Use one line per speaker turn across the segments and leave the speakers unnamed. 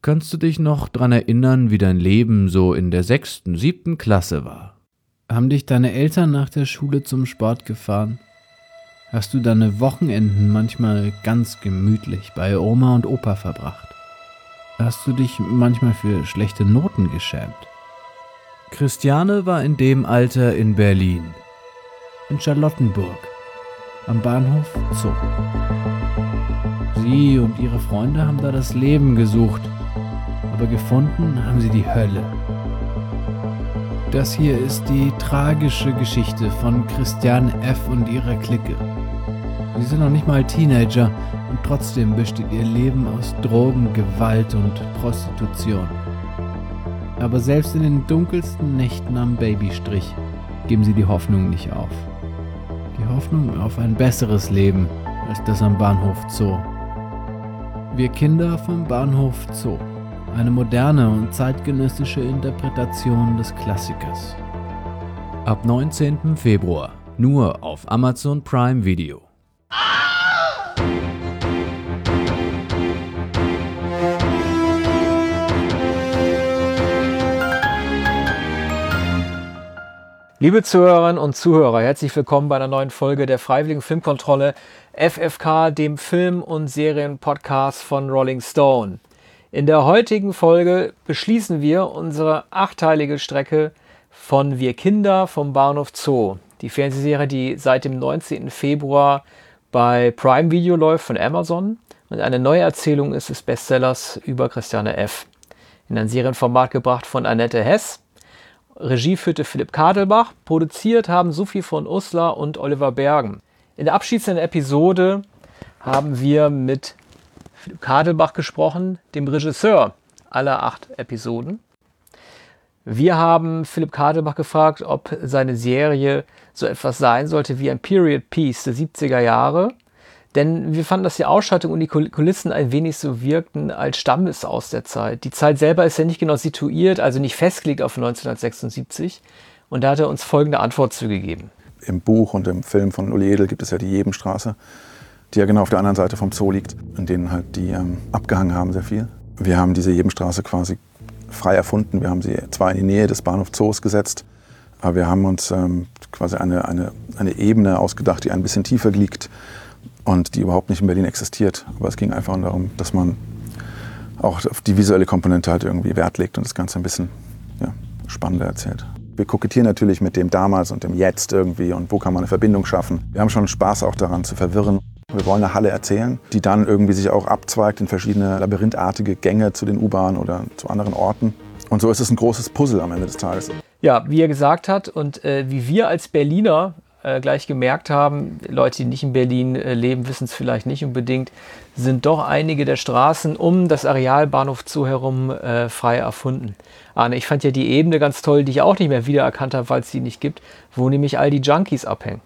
Kannst du dich noch dran erinnern, wie dein Leben so in der 6., 7. Klasse war? Haben dich deine Eltern nach der Schule zum Sport gefahren? Hast du deine Wochenenden manchmal ganz gemütlich bei Oma und Opa verbracht? Hast du dich manchmal für schlechte Noten geschämt? Christiane war in dem Alter in Berlin, in Charlottenburg, am Bahnhof Zoo. Sie und ihre Freunde haben da das Leben gesucht, aber gefunden haben sie die Hölle. Das hier ist die tragische Geschichte von Christiane F. und ihrer Clique. Sie sind noch nicht mal Teenager und trotzdem besteht ihr Leben aus Drogen, Gewalt und Prostitution. Aber selbst in den dunkelsten Nächten am Babystrich geben sie die Hoffnung nicht auf. Die Hoffnung auf ein besseres Leben als das am Bahnhof Zoo. Wir Kinder vom Bahnhof Zoo. Eine moderne und zeitgenössische Interpretation des Klassikers. Ab 19. Februar nur auf Amazon Prime Video.
Liebe Zuhörerinnen und Zuhörer, herzlich willkommen bei einer neuen Folge der Freiwilligen Filmkontrolle FFK, dem Film- und Serienpodcast von Rolling Stone. In der heutigen Folge beschließen wir unsere 8-teilige Strecke von Wir Kinder vom Bahnhof Zoo. Die Fernsehserie, die seit dem 19. Februar bei Prime Video läuft von Amazon und eine Neuerzählung ist des Bestsellers über Christiane F. In ein Serienformat gebracht von Annette Hess. Regie führte Philipp Kadelbach, produziert haben Sophie von Uslar und Oliver Bergen. In der abschließenden Episode haben wir mit Philipp Kadelbach gesprochen, dem Regisseur aller 8 Episoden. Wir haben Philipp Kadelbach gefragt, ob seine Serie so etwas sein sollte wie ein Period Piece der 70er Jahre. Denn wir fanden, dass die Ausstattung und die Kulissen ein wenig so wirkten als Stammnis aus der Zeit. Die Zeit selber ist ja nicht genau situiert, also nicht festgelegt auf 1976. Und da hat er uns folgende Antwort zugegeben.
Im Buch und im Film von Uli Edel gibt es ja die Jebenstraße, die ja genau auf der anderen Seite vom Zoo liegt, in denen halt die abgehangen haben sehr viel. Wir haben diese Jebenstraße quasi frei erfunden. Wir haben sie zwar in die Nähe des Bahnhof Zoos gesetzt, aber wir haben uns quasi eine Ebene ausgedacht, die ein bisschen tiefer liegt und die überhaupt nicht in Berlin existiert. Aber es ging einfach darum, dass man auch auf die visuelle Komponente halt irgendwie Wert legt und das Ganze ein bisschen spannender erzählt. Wir kokettieren natürlich mit dem Damals und dem Jetzt irgendwie und wo kann man eine Verbindung schaffen. Wir haben schon Spaß auch daran zu verwirren. Wir wollen eine Halle erzählen, die dann irgendwie sich auch abzweigt in verschiedene labyrinthartige Gänge zu den U-Bahnen oder zu anderen Orten. Und so ist es ein großes Puzzle am Ende des Tages.
Ja, wie er gesagt hat und wie wir als Berliner gleich gemerkt haben, Leute, die nicht in Berlin leben, wissen es vielleicht nicht unbedingt, sind doch einige der Straßen um das Areal Bahnhof Zoo herum frei erfunden. Arne, ich fand ja die Ebene ganz toll, die ich auch nicht mehr wiedererkannt habe, weil es die nicht gibt, wo nämlich all die Junkies abhängen.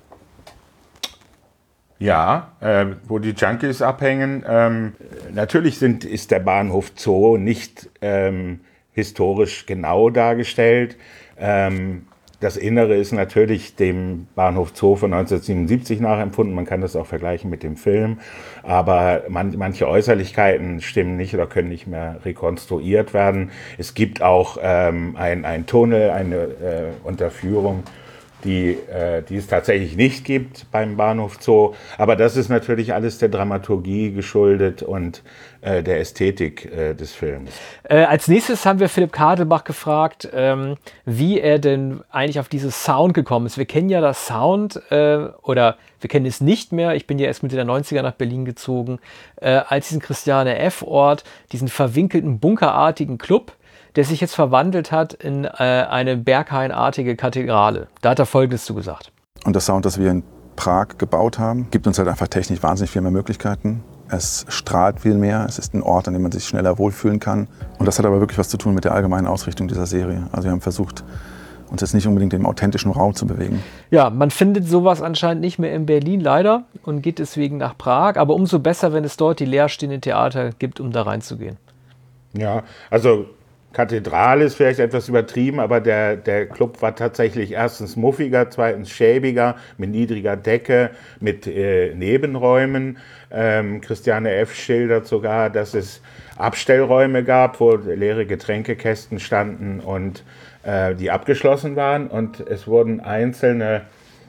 Ja, wo die Junkies abhängen. Natürlich ist der Bahnhof Zoo nicht historisch genau dargestellt. Das Innere ist natürlich dem Bahnhof Zoo von 1977 nachempfunden. Man kann das auch vergleichen mit dem Film. Aber manche Äußerlichkeiten stimmen nicht oder können nicht mehr rekonstruiert werden. Es gibt auch ein Tunnel, eine Unterführung, die es tatsächlich nicht gibt beim Bahnhof Zoo. Aber das ist natürlich alles der Dramaturgie geschuldet und der Ästhetik des Films.
Als nächstes haben wir Philipp Kadelbach gefragt, wie er denn eigentlich auf dieses Sound gekommen ist. Wir kennen ja das Sound, oder wir kennen es nicht mehr, ich bin ja erst Mitte der 90er nach Berlin gezogen, als diesen Christiane F-Ort, diesen verwinkelten, bunkerartigen Club, der sich jetzt verwandelt hat in eine berghainartige Kathedrale. Da hat er Folgendes zugesagt.
Und das Sound, das wir in Prag gebaut haben, gibt uns halt einfach technisch wahnsinnig viel mehr Möglichkeiten. Es strahlt viel mehr, es ist ein Ort, an dem man sich schneller wohlfühlen kann. Und das hat aber wirklich was zu tun mit der allgemeinen Ausrichtung dieser Serie. Also wir haben versucht, uns jetzt nicht unbedingt im authentischen Raum zu bewegen.
Ja, man findet sowas anscheinend nicht mehr in Berlin leider und geht deswegen nach Prag. Aber umso besser, wenn es dort die leerstehenden Theater gibt, um da reinzugehen.
Ja, also Kathedrale ist vielleicht etwas übertrieben, aber der Club war tatsächlich erstens muffiger, zweitens schäbiger, mit niedriger Decke, mit Nebenräumen. Christiane F. schildert sogar, dass es Abstellräume gab, wo leere Getränkekästen standen und die abgeschlossen waren. Und es wurden einzelne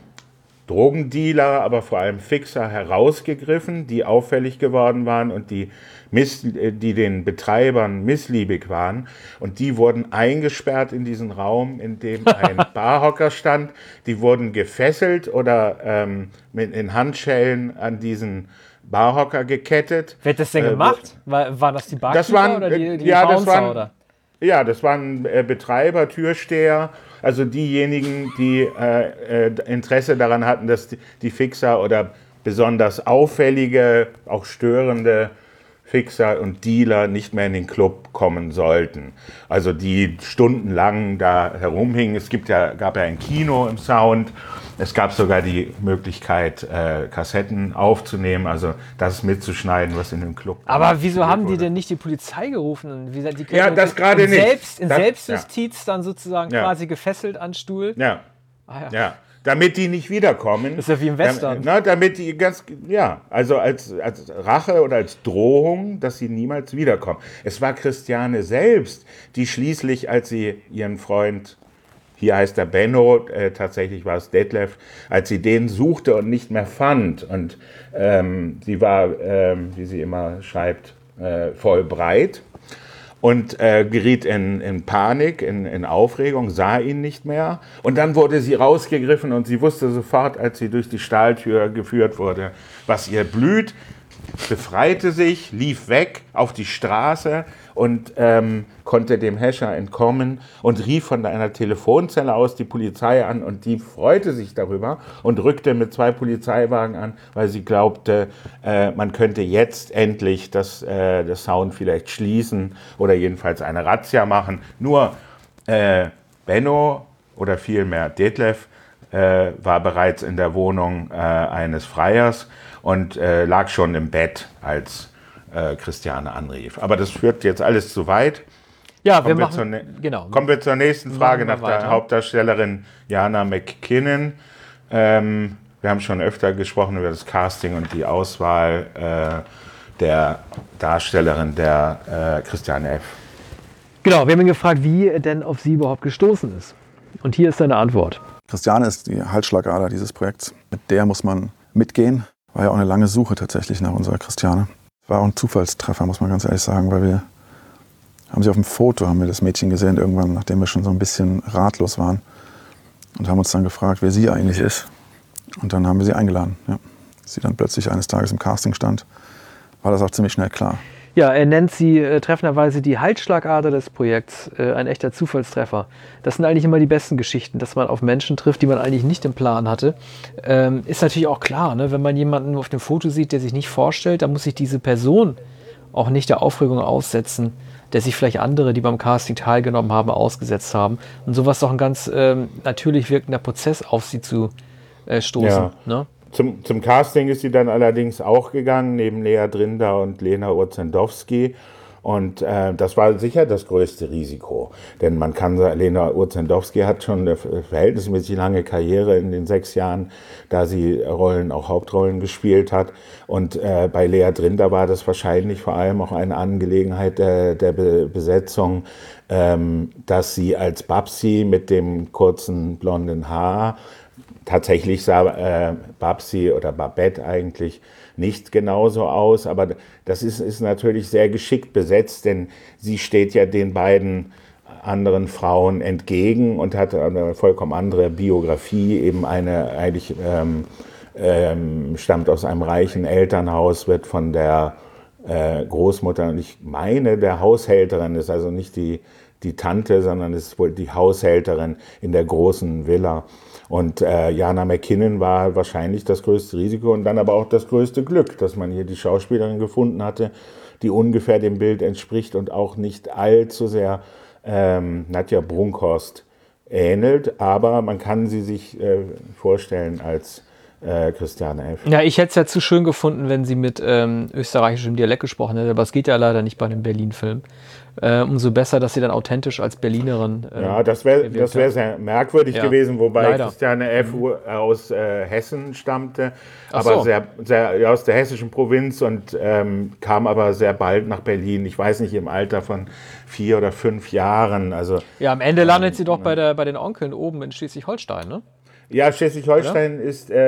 Drogendealer, aber vor allem Fixer herausgegriffen, die auffällig geworden waren und die den Betreibern missliebig waren. Und die wurden eingesperrt in diesen Raum, in dem ein Barhocker stand. Die wurden gefesselt oder in Handschellen an diesen Barhocker gekettet.
Wer hat das denn gemacht? Waren das die Barkeeper
das waren,
oder die
ja,
Bouncer, oder?
Ja, das waren Betreiber, Türsteher, also diejenigen, die Interesse daran hatten, dass die Fixer oder besonders auffällige, auch störende Fixer und Dealer nicht mehr in den Club kommen sollten. Also die stundenlang da herumhingen. Es gab ja ein Kino im Sound. Es gab sogar die Möglichkeit, Kassetten aufzunehmen, also das mitzuschneiden, was in dem Club.
Aber wieso haben die denn nicht die Polizei gerufen? Die
ja, das gerade nicht.
In Selbstjustiz dann sozusagen quasi gefesselt an Stuhl?
Ja. Ja. Damit die nicht wiederkommen.
Das ist ja wie im Western.
Damit die also als Rache oder als Drohung, dass sie niemals wiederkommen. Es war Christiane selbst, die schließlich, als sie ihren Freund, hier heißt er Benno, tatsächlich war es Detlef, als sie den suchte und nicht mehr fand. Und sie war, wie sie immer schreibt, voll breit. Und geriet in Panik, in Aufregung, sah ihn nicht mehr. Und dann wurde sie rausgegriffen und sie wusste sofort, als sie durch die Stahltür geführt wurde, was ihr blüht, befreite sich, lief weg auf die Straße und konnte dem Häscher entkommen und rief von einer Telefonzelle aus die Polizei an und die freute sich darüber und rückte mit 2 Polizeiwagen an, weil sie glaubte, man könnte jetzt endlich das Sound vielleicht schließen oder jedenfalls eine Razzia machen. Nur Benno oder vielmehr Detlef war bereits in der Wohnung eines Freiers und lag schon im Bett, als Christiane anrief. Aber das führt jetzt alles zu weit.
Ja,
Kommen wir zur nächsten Frage nach der Hauptdarstellerin Jana McKinnon. Wir haben schon öfter gesprochen über das Casting und die Auswahl der Darstellerin der Christiane F.
Genau, wir haben ihn gefragt, wie er denn auf sie überhaupt gestoßen ist. Und hier ist seine Antwort.
Christiane ist die Halsschlagader dieses Projekts. Mit der muss man mitgehen. War ja auch eine lange Suche tatsächlich nach unserer Christiane. War auch ein Zufallstreffer, muss man ganz ehrlich sagen, weil wir haben sie auf dem Foto, haben wir das Mädchen gesehen, irgendwann, nachdem wir schon so ein bisschen ratlos waren. Und haben uns dann gefragt, wer sie eigentlich ist. Und dann haben wir sie eingeladen. Ja. Als sie dann plötzlich eines Tages im Casting stand, war das auch ziemlich schnell klar.
Ja, er nennt sie treffenderweise die Halsschlagader des Projekts, ein echter Zufallstreffer. Das sind eigentlich immer die besten Geschichten, dass man auf Menschen trifft, die man eigentlich nicht im Plan hatte. Ist natürlich auch klar, ne? Wenn man jemanden auf dem Foto sieht, der sich nicht vorstellt, dann muss sich diese Person auch nicht der Aufregung aussetzen, der sich vielleicht andere, die beim Casting teilgenommen haben, ausgesetzt haben. Und sowas ist doch ein ganz natürlich wirkender Prozess, auf sie zu stoßen. Ja. Ne?
Zum Casting ist sie dann allerdings auch gegangen, neben Lea Drinder und Lena Urzendowski. Und das war sicher das größte Risiko. Denn man kann sagen, Lena Urzendowski hat schon eine verhältnismäßig lange Karriere in den 6 Jahren, da sie auch Hauptrollen gespielt hat. Und bei Lea Drinder war das wahrscheinlich vor allem auch eine Angelegenheit der Besetzung, dass sie als Babsi mit dem kurzen blonden Haar, tatsächlich sah Babsi oder Babette eigentlich nicht genauso aus, aber das ist natürlich sehr geschickt besetzt, denn sie steht ja den beiden anderen Frauen entgegen und hat eine vollkommen andere Biografie, eben eigentlich stammt aus einem reichen Elternhaus, wird von der Großmutter, und ich meine, der Haushälterin, ist also nicht die Tante, sondern ist wohl die Haushälterin in der großen Villa. Und Jana McKinnon war wahrscheinlich das größte Risiko und dann aber auch das größte Glück, dass man hier die Schauspielerin gefunden hatte, die ungefähr dem Bild entspricht und auch nicht allzu sehr Nadja Brunkhorst ähnelt. Aber man kann sie sich vorstellen als Christiane F.
Ja, ich hätte es ja zu schön gefunden, wenn sie mit österreichischem Dialekt gesprochen hätte, aber es geht ja leider nicht bei dem Berlin-Film. Umso besser, dass sie dann authentisch als Berlinerin.
Ja, das wäre sehr merkwürdig gewesen, wobei
leider.
Christiane F. aus Hessen stammte,
Ach
aber
so.
sehr aus der hessischen Provinz und kam aber sehr bald nach Berlin. Ich weiß nicht, im Alter von 4 oder 5 Jahren. Also,
Ja, am Ende landet sie doch bei den Onkeln oben in Schleswig-Holstein, ne?
ja, Schleswig-Holstein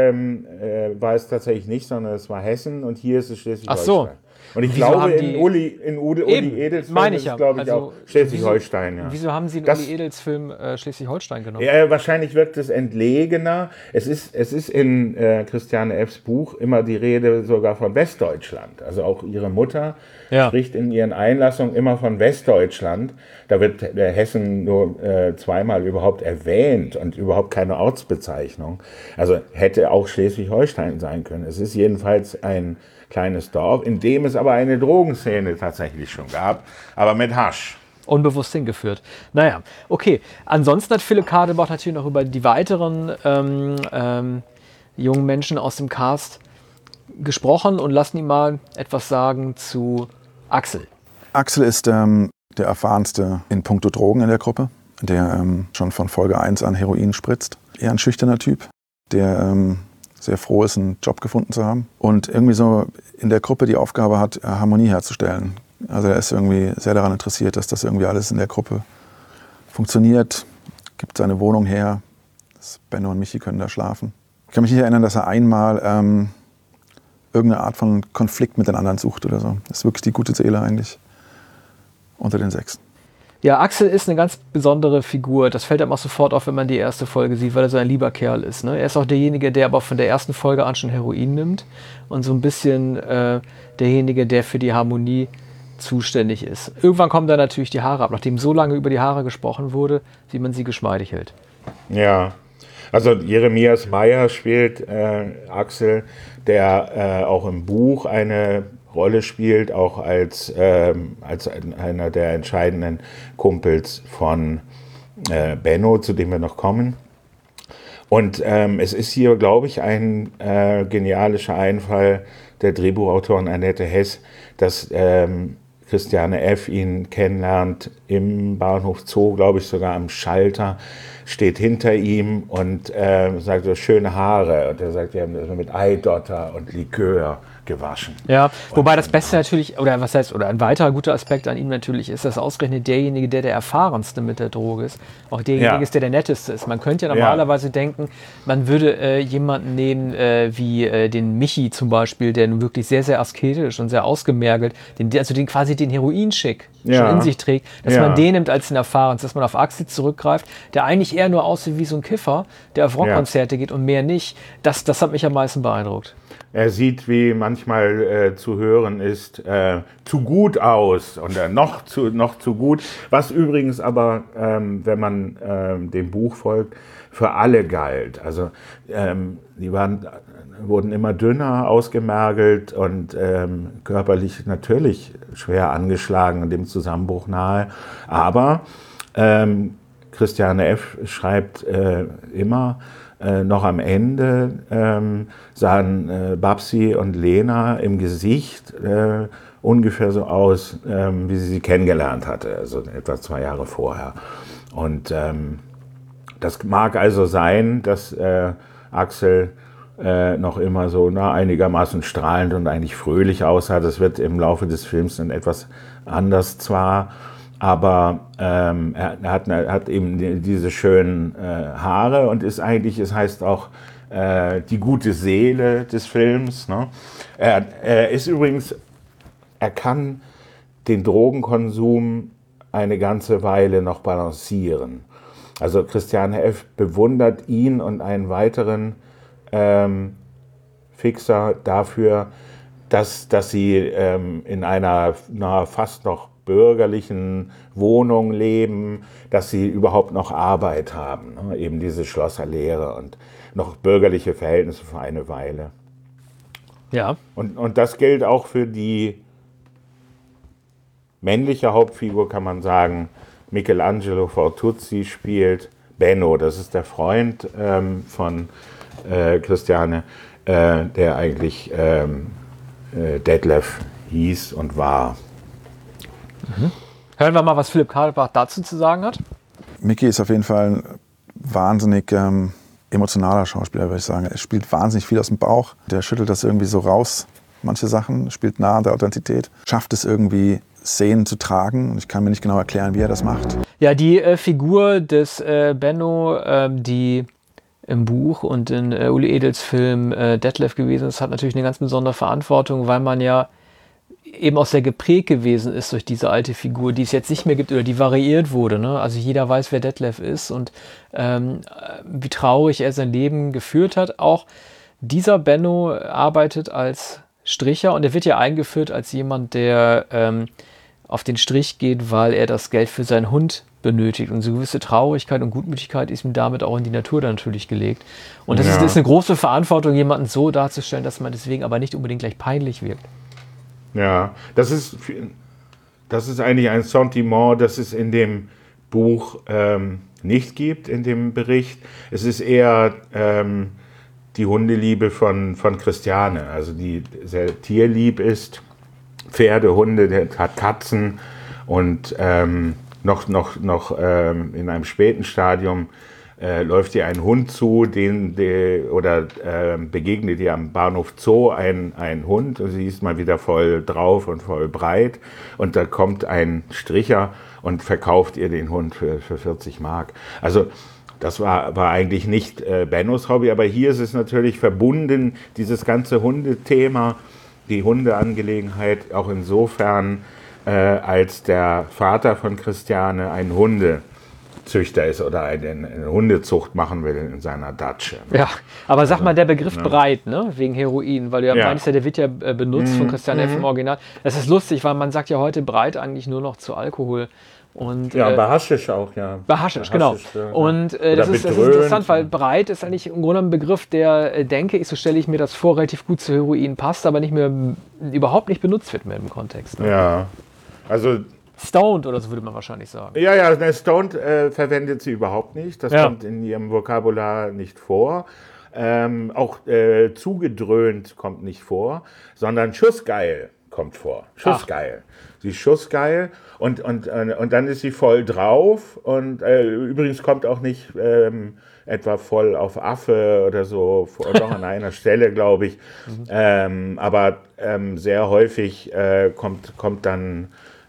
war es tatsächlich nicht, sondern es war Hessen und hier ist es Schleswig-Holstein.
Ach so.
Und ich
Wieso
glaube,
haben
in Uli Edels Film ist es, glaube ich, auch Schleswig-Holstein. Ja.
Wieso haben sie in Uli Edels Film Schleswig-Holstein genommen?
Ja, wahrscheinlich wirkt es entlegener. Es ist in Christiane F.'s Buch immer die Rede sogar von Westdeutschland. Also auch ihre Mutter spricht in ihren Einlassungen immer von Westdeutschland. Da wird Hessen nur zweimal überhaupt erwähnt und überhaupt keine Ortsbezeichnung. Also hätte auch Schleswig-Holstein sein können. Es ist jedenfalls ein kleines Dorf, in dem es aber eine Drogenszene tatsächlich schon gab, aber mit Hasch.
Unbewusst hingeführt. Naja, okay. Ansonsten hat Philipp Kadelbach natürlich noch über die weiteren jungen Menschen aus dem Cast gesprochen und lassen ihn mal etwas sagen zu Axel.
Axel ist der erfahrenste in puncto Drogen in der Gruppe, der schon von Folge 1 an Heroin spritzt. Eher ein schüchterner Typ, der sehr froh ist, einen Job gefunden zu haben und irgendwie so in der Gruppe die Aufgabe hat, Harmonie herzustellen. Also er ist irgendwie sehr daran interessiert, dass das irgendwie alles in der Gruppe funktioniert, gibt seine Wohnung her, Benno und Michi können da schlafen. Ich kann mich nicht erinnern, dass er einmal irgendeine Art von Konflikt mit den anderen sucht oder so. Das ist wirklich die gute Seele eigentlich unter den 6.
Ja, Axel ist eine ganz besondere Figur. Das fällt einem auch sofort auf, wenn man die erste Folge sieht, weil er so ein lieber Kerl ist. Ne? Er ist auch derjenige, der aber von der ersten Folge an schon Heroin nimmt und so ein bisschen derjenige, der für die Harmonie zuständig ist. Irgendwann kommen da natürlich die Haare ab. Nachdem so lange über die Haare gesprochen wurde, wie man sie geschmeidig hält.
Ja, also Jeremias Meyer spielt Axel, der auch im Buch eine Rolle spielt, auch als einer der entscheidenden Kumpels von Benno, zu dem wir noch kommen. Und es ist hier, glaube ich, ein genialischer Einfall der Drehbuchautorin Annette Hess, dass Christiane F. ihn kennenlernt im Bahnhof Zoo, glaube ich sogar am Schalter, steht hinter ihm und sagt so, schöne Haare. Und er sagt, wir haben das mit Eidotter und Likör gewaschen.
Ja, wobei das Beste natürlich, oder ein weiterer guter Aspekt an ihm natürlich ist, dass ausgerechnet derjenige, der erfahrenste mit der Droge ist, auch derjenige ist, der netteste ist. Man könnte ja normalerweise denken, man würde jemanden nehmen wie den Michi zum Beispiel, der nun wirklich sehr, sehr asketisch und sehr ausgemergelt, quasi den Heroinschick schon in sich trägt, dass man den nimmt als den erfahrensten, dass man auf Axel zurückgreift, der eigentlich eher nur aussieht wie so ein Kiffer, der auf Rockkonzerte geht und mehr nicht. Das hat mich am meisten beeindruckt.
Er sieht, wie manchmal zu hören ist, zu gut aus und noch zu gut. Was übrigens aber, wenn man dem Buch folgt, für alle galt. Also die wurden immer dünner, ausgemergelt und körperlich natürlich schwer angeschlagen und dem Zusammenbruch nahe. Aber Christiane F. schreibt immer, noch am Ende sahen Babsi und Lena im Gesicht ungefähr so aus, wie sie kennengelernt hatte, also etwa 2 Jahre vorher. Und das mag also sein, dass Axel noch immer so einigermaßen strahlend und eigentlich fröhlich aussah. Das wird im Laufe des Films dann etwas anders zwar, aber er hat eben diese schönen Haare und ist eigentlich, es heißt auch, die gute Seele des Films. Ne? Er ist übrigens, er kann den Drogenkonsum eine ganze Weile noch balancieren. Also Christiane F. bewundert ihn und einen weiteren Fixer dafür, dass sie in einer fast noch bürgerlichen Wohnung leben, dass sie überhaupt noch Arbeit haben, ne? Eben diese Schlosserlehre und noch bürgerliche Verhältnisse für eine Weile.
Ja.
Und das gilt auch für die männliche Hauptfigur, kann man sagen. Michelangelo Fortuzzi spielt Benno, das ist der Freund von Christiane, der eigentlich Detlef hieß und war.
Hören wir mal, was Philipp Kadelbach dazu zu sagen hat.
Mickey ist auf jeden Fall ein wahnsinnig emotionaler Schauspieler, würde ich sagen. Er spielt wahnsinnig viel aus dem Bauch. Der schüttelt das irgendwie so raus, manche Sachen, spielt nah an der Authentizität, schafft es irgendwie, Szenen zu tragen. Und ich kann mir nicht genau erklären, wie er das macht.
Ja, die Figur des Benno, die im Buch und in Uli Edels Film Detlef gewesen ist, hat natürlich eine ganz besondere Verantwortung, weil man ja eben auch sehr geprägt gewesen ist durch diese alte Figur, die es jetzt nicht mehr gibt oder die variiert wurde. Ne? Also jeder weiß, wer Detlef ist und wie traurig er sein Leben geführt hat. Auch dieser Benno arbeitet als Stricher und er wird ja eingeführt als jemand, der auf den Strich geht, weil er das Geld für seinen Hund benötigt. Und so eine gewisse Traurigkeit und Gutmütigkeit ist ihm damit auch in die Natur dann natürlich gelegt. Und das ist eine große Verantwortung, jemanden so darzustellen, dass man deswegen aber nicht unbedingt gleich peinlich wirkt.
Ja, das ist eigentlich ein Sentiment, das es in dem Buch nicht gibt, in dem Bericht. Es ist eher die Hundeliebe von Christiane, also die sehr tierlieb ist. Pferde, Hunde, der hat Katzen und noch in einem späten Stadium läuft ihr ein Hund zu, begegnet ihr am Bahnhof Zoo ein Hund und sie ist mal wieder voll drauf und voll breit und da kommt ein Stricher und verkauft ihr den Hund für 40 Mark. Also das war eigentlich nicht Bennos Hobby, aber hier ist es natürlich verbunden, dieses ganze Hundethema, die Hundeangelegenheit, auch insofern, als der Vater von Christiane ein Hundezüchter ist oder eine Hundezucht machen will in seiner Datsche.
Ja, aber sag mal, der Begriff breit, ne? Wegen Heroin, weil du ja meinst, der wird ja benutzt von Christiane F. im Original. Das ist lustig, weil man sagt ja heute breit eigentlich nur noch zu Alkohol. Und,
ja, bei Haschisch auch, ja.
Bei Haschisch, genau. Und das ist interessant, weil breit ist eigentlich im Grunde ein Begriff, der, denke ich, so stelle ich mir das vor, relativ gut zu Heroin passt, aber überhaupt nicht benutzt wird mehr im Kontext. Ne?
Ja, also...
Stoned oder so würde man wahrscheinlich sagen.
Ja, Stoned verwendet sie überhaupt nicht. Das kommt in ihrem Vokabular nicht vor. Auch zugedröhnt kommt nicht vor, sondern schussgeil kommt vor. Schussgeil. Sie ist schussgeil und dann ist sie voll drauf und übrigens kommt auch nicht etwa voll auf Affe oder so, doch an einer Stelle, glaube ich. Aber sehr häufig kommt dann,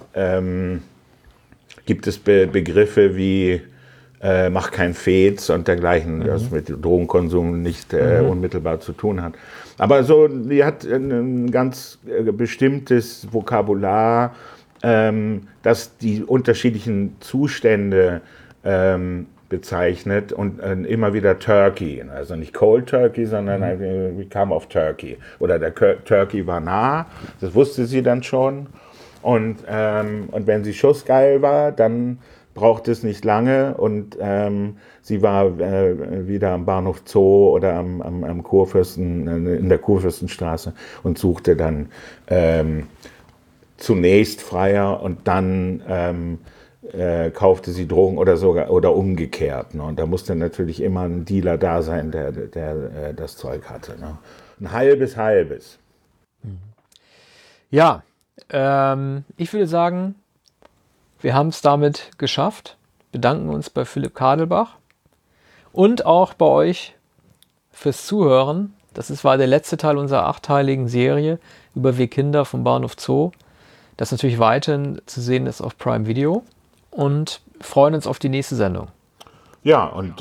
gibt es Begriffe wie mach kein Fez und dergleichen, das mit Drogenkonsum nicht unmittelbar zu tun hat. Aber so, die hat ein ganz bestimmtes Vokabular, das die unterschiedlichen Zustände bezeichnet und immer wieder Turkey, also nicht Cold Turkey, sondern wir kamen auf Turkey. Oder der Turkey war nah, das wusste sie dann schon. Und wenn sie schussgeil war, dann braucht es nicht lange und sie war wieder am Bahnhof Zoo oder am Kurfürsten, in der Kurfürstenstraße und suchte dann zunächst Freier und dann kaufte sie Drogen oder umgekehrt. Ne? Und da musste natürlich immer ein Dealer da sein, der das Zeug hatte. Ne? Ein halbes.
Ja, ich würde sagen, wir haben es damit geschafft. Bedanken uns bei Philipp Kadelbach und auch bei euch fürs Zuhören. Das war der letzte Teil unserer 8-teiligen Serie über Wir Kinder vom Bahnhof Zoo. Das natürlich weiterhin zu sehen ist auf Prime Video und freuen uns auf die nächste Sendung.
Ja, und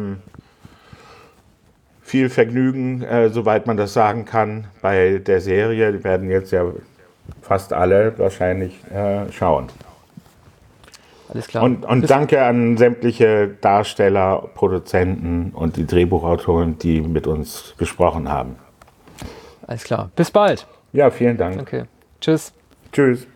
viel Vergnügen, soweit man das sagen kann, bei der Serie. Die werden jetzt ja fast alle wahrscheinlich schauen.
Alles klar.
Und danke an sämtliche Darsteller, Produzenten und die Drehbuchautoren, die mit uns gesprochen haben.
Alles klar. Bis bald.
Ja, vielen Dank.
Okay. Tschüss.
Tschüss.